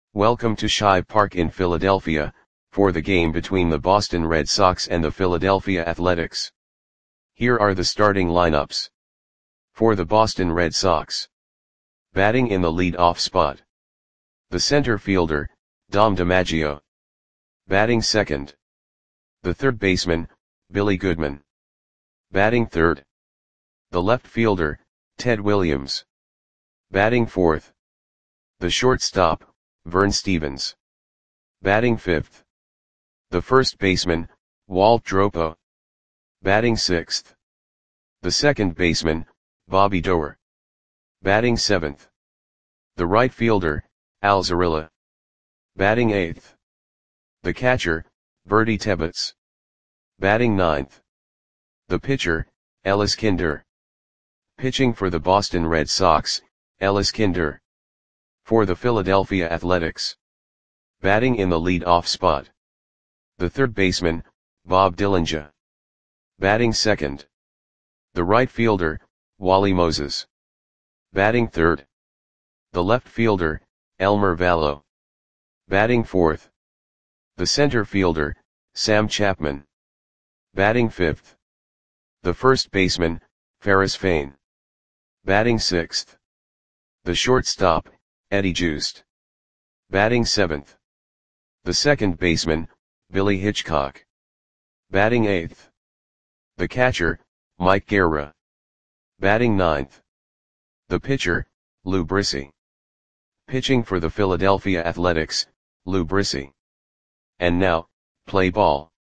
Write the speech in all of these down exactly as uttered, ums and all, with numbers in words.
Welcome to Shibe Park in Philadelphia, for the game between the Boston Red Sox and the Philadelphia Athletics. Here are the starting lineups. For the Boston Red Sox. Batting in the lead-off spot. The center fielder, Dom DiMaggio. Batting second. The third baseman, Billy Goodman. Batting third. The left fielder, Ted Williams. Batting fourth. The shortstop, Vern Stephens. Batting fifth. The first baseman, Walt Dropo. Batting sixth. The second baseman, Bobby Doerr. Batting seventh. The right fielder, Al Zarilla. Batting eighth. The catcher, Bertie Tebbetts. Batting ninth. The pitcher, Ellis Kinder. Pitching for the Boston Red Sox, Ellis Kinder. For the Philadelphia Athletics. Batting in the lead-off spot. The third baseman, Bob Dillinger. Batting second. The right fielder, Wally Moses. Batting third. The left fielder, Elmer Vallow. Batting fourth. The center fielder, Sam Chapman. Batting fifth. The first baseman, Ferris Fain. Batting sixth. The shortstop, Eddie Joost. Batting seventh. The second baseman, Billy Hitchcock. Batting eighth. The catcher, Mike Guerra. Batting ninth. The pitcher, Lou Brissy. Pitching for the Philadelphia Athletics, Lou Brissy. And now, play ball.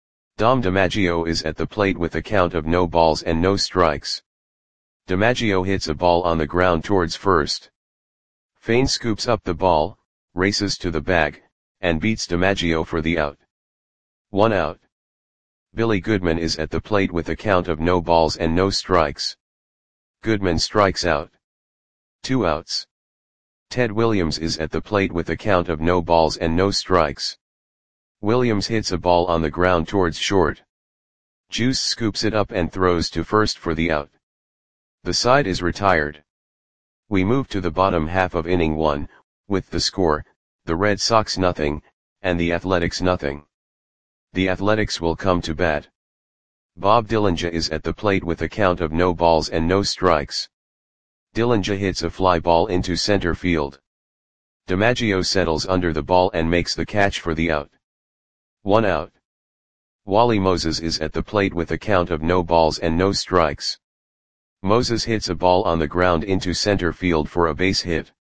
Dom DiMaggio is at the plate with a count of no balls and no strikes. DiMaggio hits a ball on the ground towards first. Fain scoops up the ball, races to the bag, and beats DiMaggio for the out. One out. Billy Goodman is at the plate with a count of no balls and no strikes. Goodman strikes out. Two outs. Ted Williams is at the plate with a count of no balls and no strikes. Williams hits a ball on the ground towards short. Juice scoops it up and throws to first for the out. The side is retired. We move to the bottom half of inning one, with the score, the Red Sox nothing, and the Athletics nothing. The Athletics will come to bat. Bob Dillinger is at the plate with a count of no balls and no strikes. Dillinger hits a fly ball into center field. DiMaggio settles under the ball and makes the catch for the out. One out. Wally Moses is at the plate with a count of no balls and no strikes. Moses hits a ball on the ground into center field for a base hit.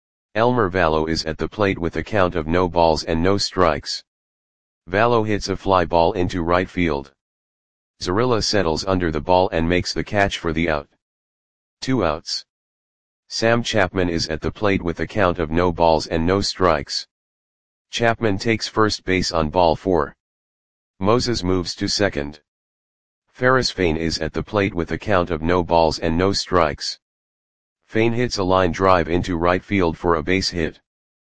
Elmer Vallow is at the plate with a count of no balls and no strikes. Vallow hits a fly ball into right field. Zarilla settles under the ball and makes the catch for the out. Two outs. Sam Chapman is at the plate with a count of no balls and no strikes. Chapman takes first base on ball four. Moses moves to second. Ferris Fain is at the plate with a count of no balls and no strikes. Fain hits a line drive into right field for a base hit.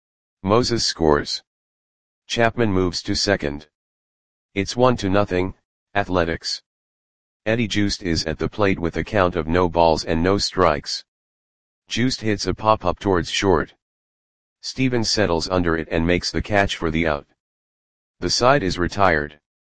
Moses scores. Chapman moves to second. It's one to nothing, Athletics. Eddie Joost is at the plate with a count of no balls and no strikes. Joost hits a pop-up towards short. Stephens settles under it and makes the catch for the out. The side is retired.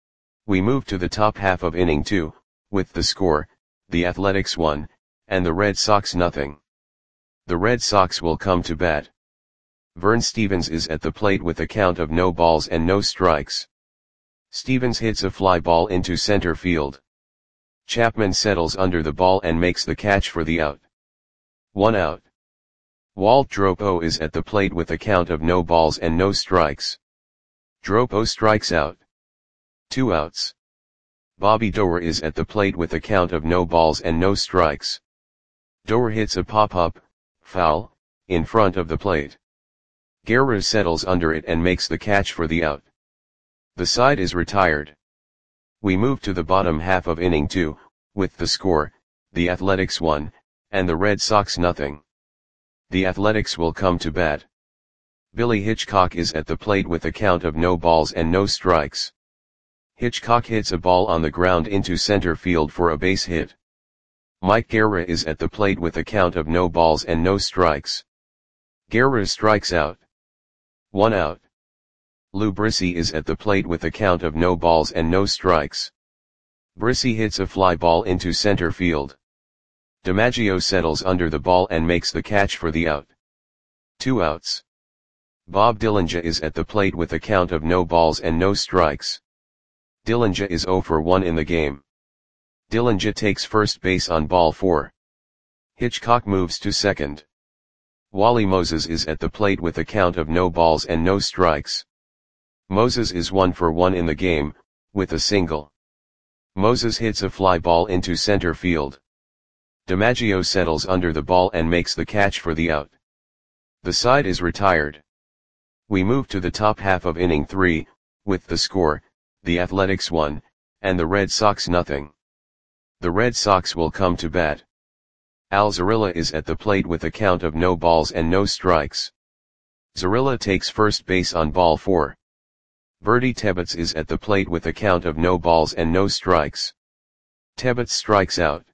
We move to the top half of inning two, with the score, the Athletics one, and the Red Sox nothing. The Red Sox will come to bat. Vern Stephens is at the plate with a count of no balls and no strikes. Stephens hits a fly ball into center field. Chapman settles under the ball and makes the catch for the out. One out. Walt Dropo is at the plate with a count of no balls and no strikes. Dropo strikes out. Two outs. Bobby Doerr is at the plate with a count of no balls and no strikes. Doerr hits a pop-up, foul, in front of the plate. Guerra settles under it and makes the catch for the out. The side is retired. We move to the bottom half of inning two, with the score, the Athletics one, and the Red Sox nothing. The Athletics will come to bat. Billy Hitchcock is at the plate with a count of no balls and no strikes. Hitchcock hits a ball on the ground into center field for a base hit. Mike Guerra is at the plate with a count of no balls and no strikes. Guerra strikes out. One out. Lou Brissy is at the plate with a count of no balls and no strikes. Brissy hits a fly ball into center field. DiMaggio settles under the ball and makes the catch for the out. Two outs. Bob Dillinger is at the plate with a count of no balls and no strikes. Dillinger is oh for one in the game. Dillinger takes first base on ball four. Hitchcock moves to second. Wally Moses is at the plate with a count of no balls and no strikes. Moses is one for one in the game, with a single. Moses hits a fly ball into center field. DiMaggio settles under the ball and makes the catch for the out. The side is retired. We move to the top half of inning three, with the score, the Athletics one, and the Red Sox nothing. The Red Sox will come to bat. Al Zarilla is at the plate with a count of no balls and no strikes. Zarilla takes first base on ball four. Bertie Tebbets is at the plate with a count of no balls and no strikes. Tebbets strikes out.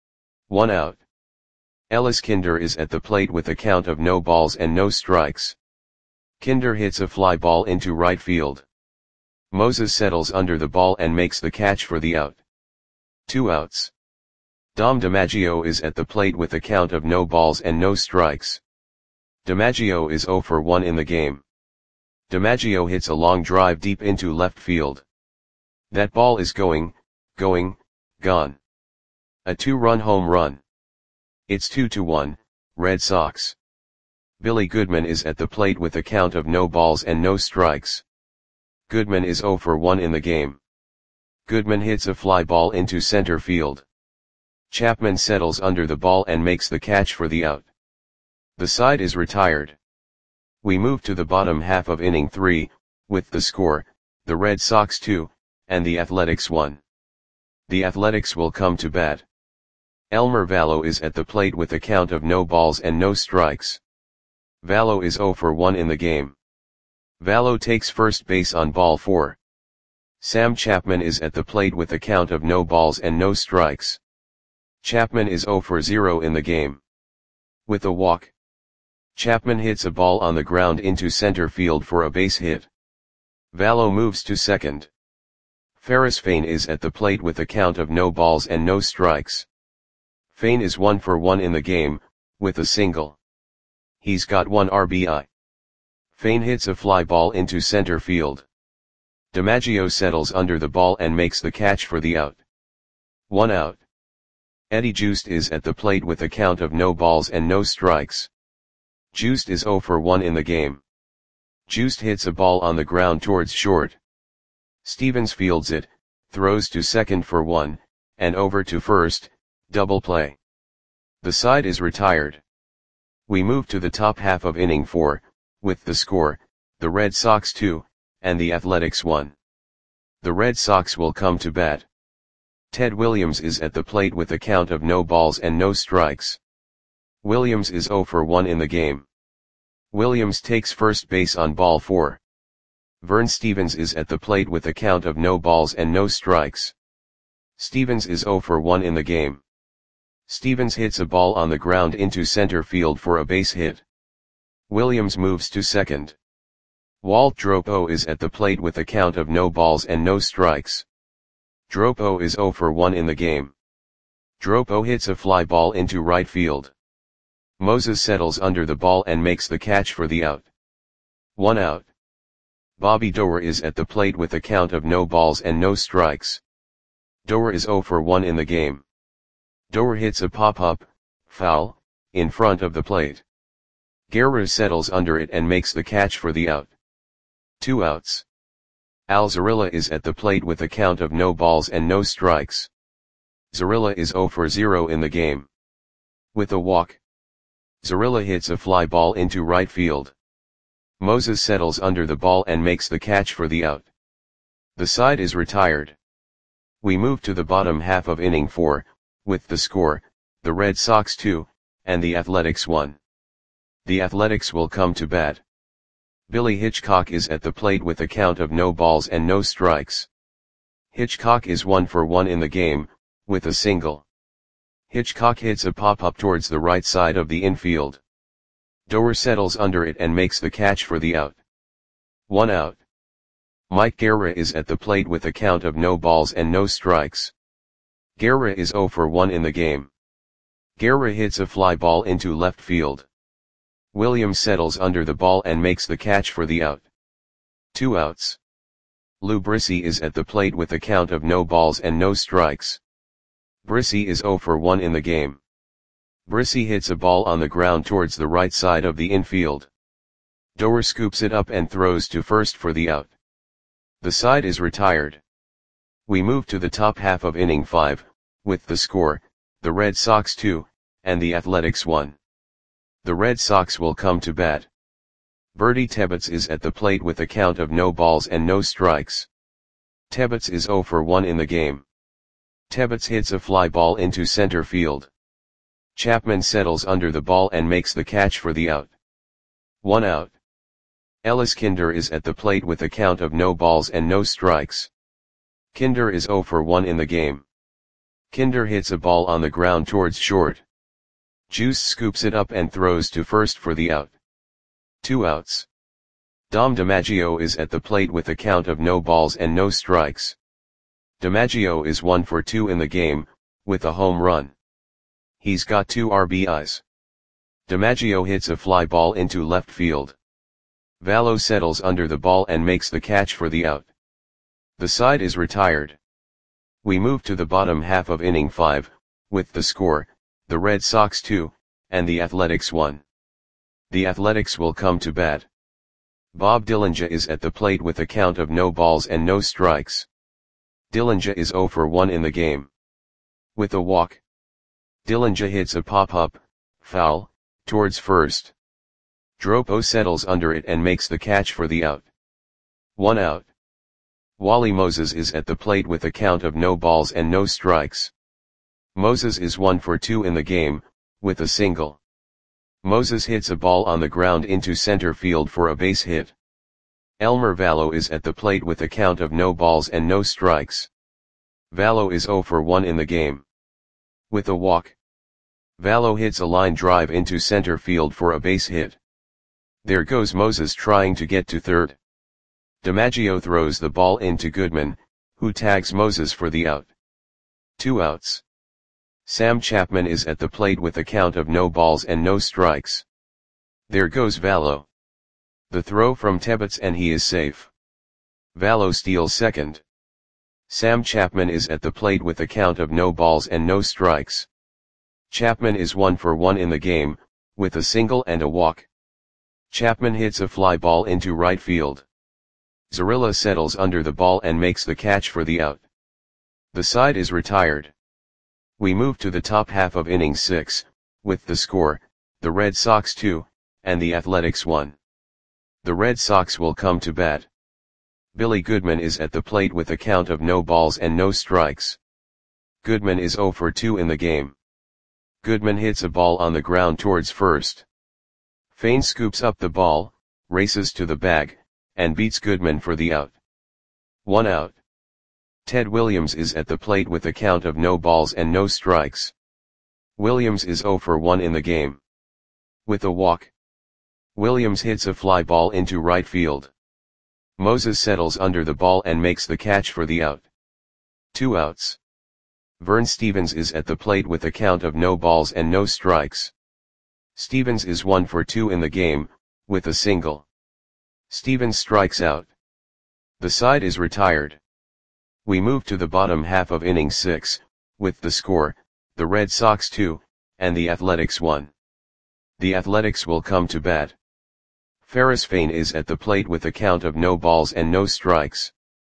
One out. Ellis Kinder is at the plate with a count of no balls and no strikes. Kinder hits a fly ball into right field. Moses settles under the ball and makes the catch for the out. Two outs. Dom DiMaggio is at the plate with a count of no balls and no strikes. DiMaggio is oh for one in the game. DiMaggio hits a long drive deep into left field. That ball is going, going, gone. A two-run home run. It's two to one, Red Sox. Billy Goodman is at the plate with a count of no balls and no strikes. Goodman is oh for one in the game. Goodman hits a fly ball into center field. Chapman settles under the ball and makes the catch for the out. The side is retired. We move to the bottom half of inning three, with the score, the Red Sox two, and the Athletics one. The Athletics will come to bat. Elmer Vallo is at the plate with a count of no balls and no strikes. Vallo is oh for one in the game. Vallo takes first base on ball four. Sam Chapman is at the plate with a count of no balls and no strikes. Chapman is oh for zero in the game. With a walk. Chapman hits a ball on the ground into center field for a base hit. Vallo moves to second. Ferris Fain is at the plate with a count of no balls and no strikes. Fain is one for one in the game, with a single. He's got one R B I. Fain hits a fly ball into center field. DiMaggio settles under the ball and makes the catch for the out. One out. Eddie Joost is at the plate with a count of no balls and no strikes. Joost is oh for one in the game. Joost hits a ball on the ground towards short. Stevens fields it, throws to second for one, and over to first, double play. The side is retired. We move to the top half of inning four, with the score, the Red Sox two, and the Athletics one. The Red Sox will come to bat. Ted Williams is at the plate with a count of no balls and no strikes. Williams is oh for one in the game. Williams takes first base on ball four. Vern Stevens is at the plate with a count of no balls and no strikes. Stevens is oh for one in the game. Stevens hits a ball on the ground into center field for a base hit. Williams moves to second. Walt Dropo is at the plate with a count of no balls and no strikes. Dropo is oh for one in the game. Dropo hits a fly ball into right field. Moses settles under the ball and makes the catch for the out. One out. Bobby Doerr is at the plate with a count of no balls and no strikes. Doerr is oh for one in the game. Doerr hits a pop-up, foul, in front of the plate. Guerra settles under it and makes the catch for the out. Two outs. Al Zarilla is at the plate with a count of no balls and no strikes. Zarilla is oh for zero in the game. With a walk. Zarilla hits a fly ball into right field. Moses settles under the ball and makes the catch for the out. The side is retired. We move to the bottom half of inning four, with the score, the Red Sox two, and the Athletics one. The Athletics will come to bat. Billy Hitchcock is at the plate with a count of no balls and no strikes. Hitchcock is one for one in the game, with a single. Hitchcock hits a pop-up towards the right side of the infield. Doerr settles under it and makes the catch for the out. One out. Mike Guerra is at the plate with a count of no balls and no strikes. Guerra is zero for one in the game. Guerra hits a fly ball into left field. Williams settles under the ball and makes the catch for the out. Two outs. Lou Brissy is at the plate with a count of no balls and no strikes. Brissy is zero for one in the game. Brissy hits a ball on the ground towards the right side of the infield. Doer scoops it up and throws to first for the out. The side is retired. We move to the top half of inning five, with the score, the Red Sox two, and the Athletics one. The Red Sox will come to bat. Bertie Tebbetts is at the plate with a count of no balls and no strikes. Tebbetts is zero for one in the game. Tebbetts hits a fly ball into center field. Chapman settles under the ball and makes the catch for the out. One out. Ellis Kinder is at the plate with a count of no balls and no strikes. Kinder is zero for one in the game. Kinder hits a ball on the ground towards short. Juice scoops it up and throws to first for the out. Two outs. Dom DiMaggio is at the plate with a count of no balls and no strikes. DiMaggio is one for two in the game, with a home run. He's got two R B Is. DiMaggio hits a fly ball into left field. Vallo settles under the ball and makes the catch for the out. The side is retired. We move to the bottom half of inning five, with the score, the Red Sox two, and the Athletics one. The Athletics will come to bat. Bob Dillinger is at the plate with a count of no balls and no strikes. Dillinger is zero for one in the game. With a walk. Dillinger hits a pop-up, foul, towards first. Dropo settles under it and makes the catch for the out. One out. Wally Moses is at the plate with a count of no balls and no strikes. Moses is one for two in the game, with a single. Moses hits a ball on the ground into center field for a base hit. Elmer Vallo is at the plate with a count of no balls and no strikes. Vallo is zero for one in the game. With a walk. Vallo hits a line drive into center field for a base hit. There goes Moses trying to get to third. DiMaggio throws the ball into Goodman, who tags Moses for the out. Two outs. Sam Chapman is at the plate with a count of no balls and no strikes. There goes Vallo. The throw from Tebbetts and he is safe. Vallo steals second. Sam Chapman is at the plate with a count of no balls and no strikes. Chapman is one for one in the game, with a single and a walk. Chapman hits a fly ball into right field. Zarilla settles under the ball and makes the catch for the out. The side is retired. We move to the top half of inning six, with the score, the Red Sox two, and the Athletics one. The Red Sox will come to bat. Billy Goodman is at the plate with a count of no balls and no strikes. Goodman is zero for two in the game. Goodman hits a ball on the ground towards first. Fain scoops up the ball, races to the bag, and beats Goodman for the out. One out. Ted Williams is at the plate with a count of no balls and no strikes. Williams is zero for one in the game. With a walk. Williams hits a fly ball into right field. Moses settles under the ball and makes the catch for the out. Two outs. Vern Stevens is at the plate with a count of no balls and no strikes. Stevens is one for two in the game, with a single. Stevens strikes out. The side is retired. We move to the bottom half of inning six, with the score, the Red Sox two, and the Athletics one. The Athletics will come to bat. Ferris Fain is at the plate with a count of no balls and no strikes.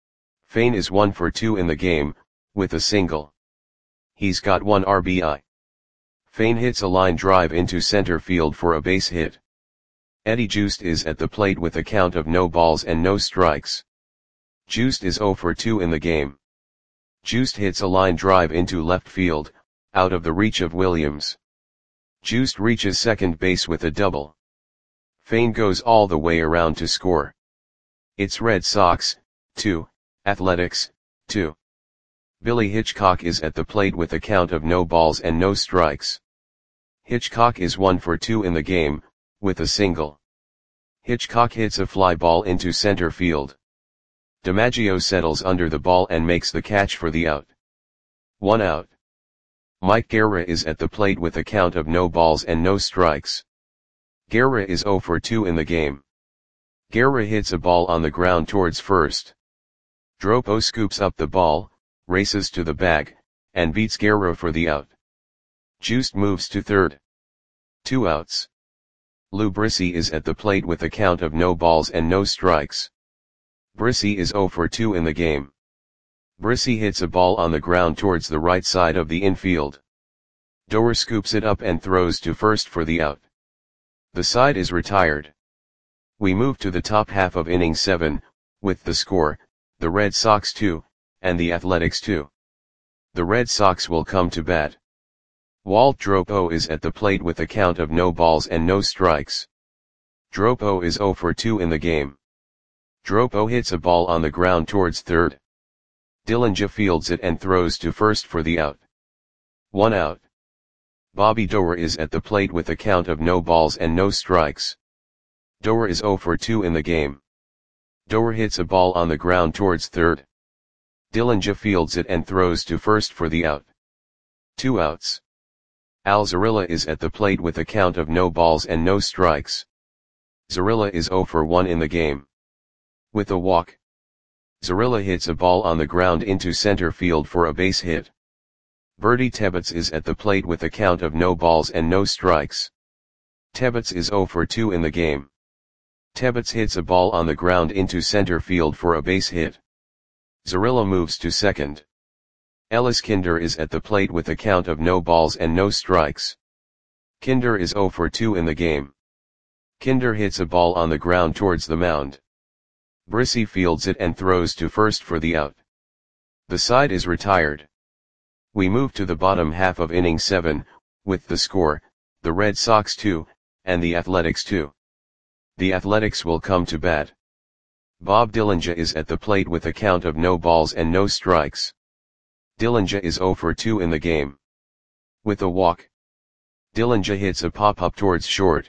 Fain is one for two in the game, with a single. He's got one R B I. Fain hits a line drive into center field for a base hit. Eddie Juiced is at the plate with a count of no balls and no strikes. Juiced is zero for two in the game. Juiced hits a line drive into left field, out of the reach of Williams. Juiced reaches second base with a double. Fain goes all the way around to score. It's Red Sox, two, Athletics, two. Billy Hitchcock is at the plate with a count of no balls and no strikes. Hitchcock is one for two in the game, with a single. Hitchcock hits a fly ball into center field. DiMaggio settles under the ball and makes the catch for the out. One out. Mike Guerra is at the plate with a count of no balls and no strikes. Guerra is zero for two in the game. Guerra hits a ball on the ground towards first. Dropo scoops up the ball, races to the bag, and beats Guerra for the out. Juiced moves to third. Two outs. Lou Brissy is at the plate with a count of no balls and no strikes. Brissy is zero for two in the game. Brissy hits a ball on the ground towards the right side of the infield. Doer scoops it up and throws to first for the out. The side is retired. We move to the top half of inning seven, with the score, the Red Sox two, and the Athletics two. The Red Sox will come to bat. Walt Dropo is at the plate with a count of no balls and no strikes. Dropo is zero for two in the game. Dropo hits a ball on the ground towards third. Dillinger fields it and throws to first for the out. One out. Bobby Doer is at the plate with a count of no balls and no strikes. Doer is zero for two in the game. Doer hits a ball on the ground towards third. Dillinger fields it and throws to first for the out. Two outs. Al Zarilla is at the plate with a count of no balls and no strikes. Zarilla is zero for one in the game. With a walk, Zarilla hits a ball on the ground into center field for a base hit. Bertie Tebbets is at the plate with a count of no balls and no strikes. Tebbets is zero for two in the game. Tebbets hits a ball on the ground into center field for a base hit. Zarilla moves to second. Ellis Kinder is at the plate with a count of no balls and no strikes. Kinder is zero for two in the game. Kinder hits a ball on the ground towards the mound. Brissy fields it and throws to first for the out. The side is retired. We move to the bottom half of inning seven, with the score, the Red Sox two, and the Athletics two. The Athletics will come to bat. Bob Dillinger is at the plate with a count of no balls and no strikes. Dillinger is zero for two in the game. With a walk, Dillinger hits a pop-up towards short.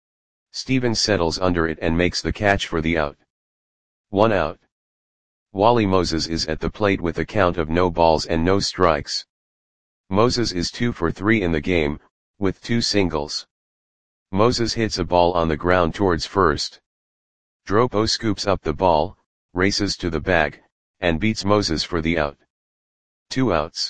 Stevens settles under it and makes the catch for the out. One out. Wally Moses is at the plate with a count of no balls and no strikes. Moses is two for three in the game, with two singles. Moses hits a ball on the ground towards first. Dropo scoops up the ball, races to the bag, and beats Moses for the out. Two outs.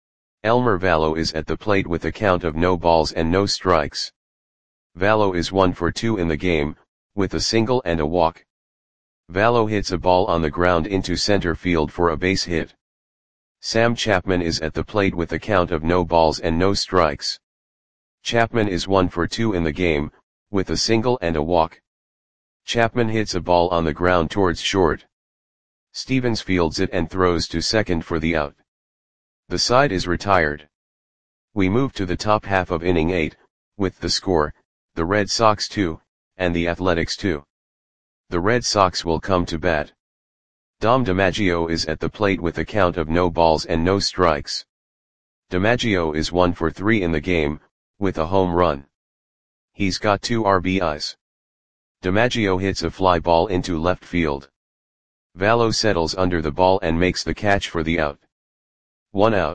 Elmer Vallo is at the plate with a count of no balls and no strikes. Vallo is one for two in the game, with a single and a walk. Vallo hits a ball on the ground into center field for a base hit. Sam Chapman is at the plate with a count of no balls and no strikes. Chapman is one for two in the game, with a single and a walk. Chapman hits a ball on the ground towards short. Stevens fields it and throws to second for the out. The side is retired. We move to the top half of inning eight, with the score, the Red Sox two, and the Athletics two. The Red Sox will come to bat. Dom DiMaggio is at the plate with a count of no balls and no strikes. DiMaggio is one for three in the game, with a home run. He's got two R B Is. DiMaggio hits a fly ball into left field. Vallo settles under the ball and makes the catch for the out. One out.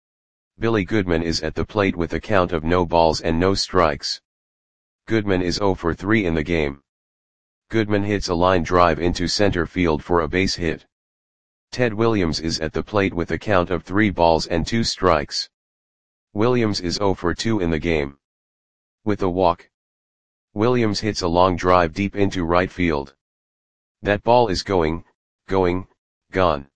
Billy Goodman is at the plate with a count of no balls and no strikes. Goodman is zero for three in the game. Goodman hits a line drive into center field for a base hit. Ted Williams is at the plate with a count of three balls and two strikes. Williams is zero for two in the game. With a walk, Williams hits a long drive deep into right field. That ball is going, going, gone.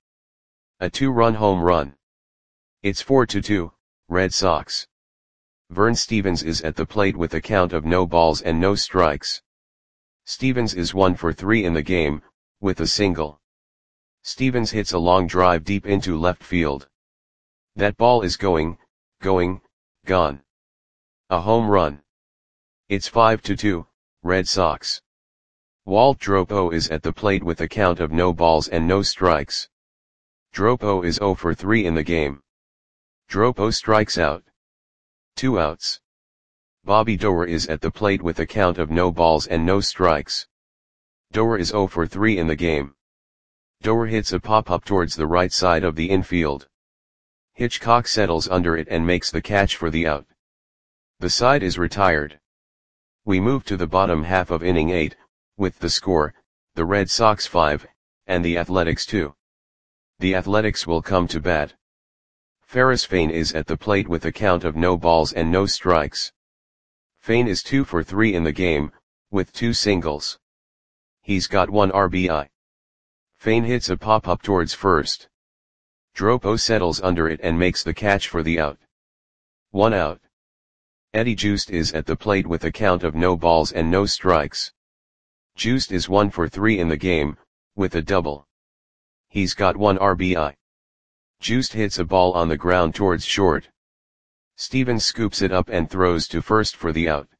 A two-run home run. It's four to two, Red Sox. Vern Stevens is at the plate with a count of no balls and no strikes. Stevens is one for three in the game, with a single. Stevens hits a long drive deep into left field. That ball is going, going, gone. A home run. It's five to two, Red Sox. Walt Dropo is at the plate with a count of no balls and no strikes. Dropo is zero for three in the game. Dropo strikes out. Two outs. Bobby Doer is at the plate with a count of no balls and no strikes. Doer is zero for three in the game. Doer hits a pop-up towards the right side of the infield. Hitchcock settles under it and makes the catch for the out. The side is retired. We move to the bottom half of inning eight, with the score, the Red Sox five, and the Athletics two. The Athletics will come to bat. Ferris Fain is at the plate with a count of no balls and no strikes. Fain is two for three in the game, with two singles. He's got one R B I. Fain hits a pop-up towards first. Dropo settles under it and makes the catch for the out. One out. Eddie Juiced is at the plate with a count of no balls and no strikes. Juiced is one for three in the game, with a double. He's got one R B I. Juiced hits a ball on the ground towards short. Stevens scoops it up and throws to first for the out.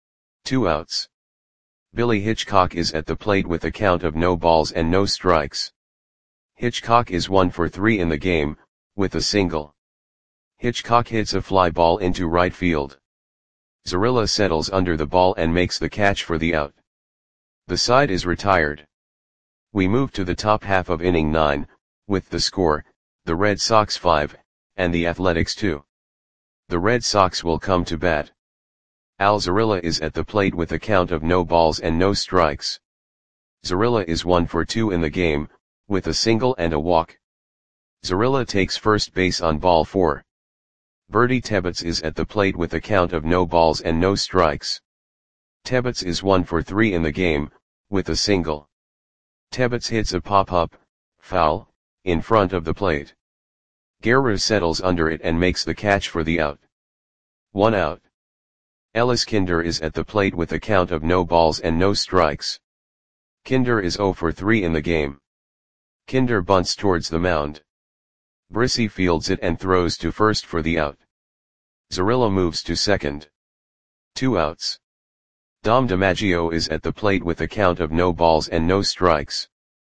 Two outs. Billy Hitchcock is at the plate with a count of no balls and no strikes. Hitchcock is one for three in the game, with a single. Hitchcock hits a fly ball into right field. Zarilla settles under the ball and makes the catch for the out. The side is retired. We move to the top half of inning nine, with the score, the Red Sox five, and the Athletics two. The Red Sox will come to bat. Al Zarilla is at the plate with a count of no balls and no strikes. Zarilla is one for two in the game, with a single and a walk. Zarilla takes first base on ball four. Bertie Tebbets is at the plate with a count of no balls and no strikes. Tebbets is one for three in the game, with a single. Tebbets hits a pop-up, foul, in front of the plate. Guerra settles under it and makes the catch for the out. One out. Ellis Kinder is at the plate with a count of no balls and no strikes. Kinder is zero for three in the game. Kinder bunts towards the mound. Brissy fields it and throws to first for the out. Zarilla moves to second. Two outs. Dom DiMaggio is at the plate with a count of no balls and no strikes.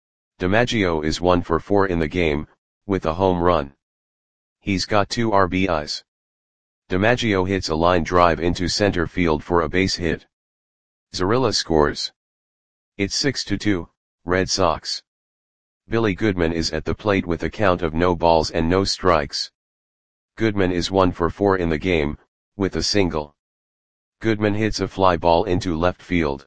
DiMaggio is one for four in the game, with a home run. He's got two R B Is. DiMaggio hits a line drive into center field for a base hit. Zarilla scores. It's six to two, Red Sox. Billy Goodman is at the plate with a count of no balls and no strikes. Goodman is one for four in the game, with a single. Goodman hits a fly ball into left field.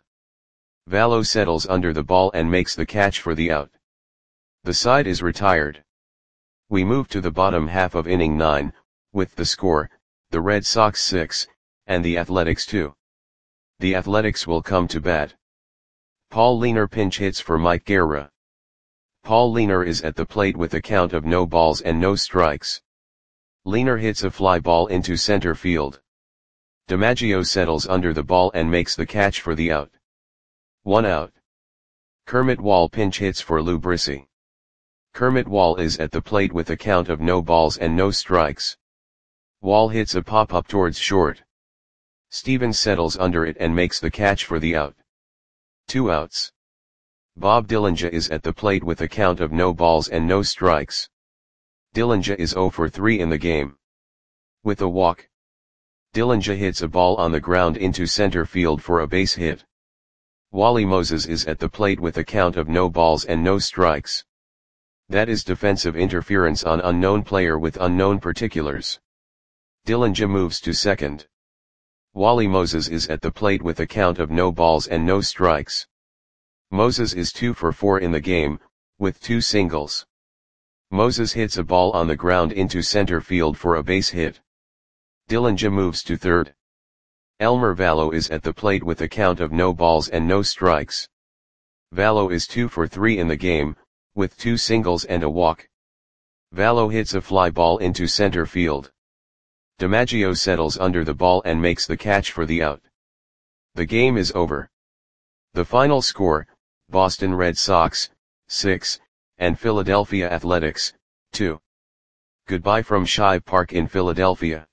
Vallo settles under the ball and makes the catch for the out. The side is retired. We move to the bottom half of inning nine, with the score, the Red Sox six, and the Athletics two. The Athletics will come to bat. Paul Leaner pinch hits for Mike Guerra. Paul Leaner is at the plate with a count of no balls and no strikes. Leaner hits a fly ball into center field. DiMaggio settles under the ball and makes the catch for the out. One out. Kermit Wall pinch hits for Lou Brissy. Kermit Wall is at the plate with a count of no balls and no strikes. Wall hits a pop-up towards short. Stevens settles under it and makes the catch for the out. Two outs. Bob Dillinger is at the plate with a count of no balls and no strikes. Dillinger is zero for three in the game. With a walk. Dillinger hits a ball on the ground into center field for a base hit. Wally Moses is at the plate with a count of no balls and no strikes. That is defensive interference on unknown player with unknown particulars. Dillinger moves to second. Wally Moses is at the plate with a count of no balls and no strikes. Moses is two for four in the game, with two singles. Moses hits a ball on the ground into center field for a base hit. Dillinger moves to third. Elmer Vallo is at the plate with a count of no balls and no strikes. Vallo is two for three in the game, with two singles and a walk. Vallo hits a fly ball into center field. DiMaggio settles under the ball and makes the catch for the out. The game is over. The final score, Boston Red Sox, six, and Philadelphia Athletics, two. Goodbye from Shibe Park in Philadelphia.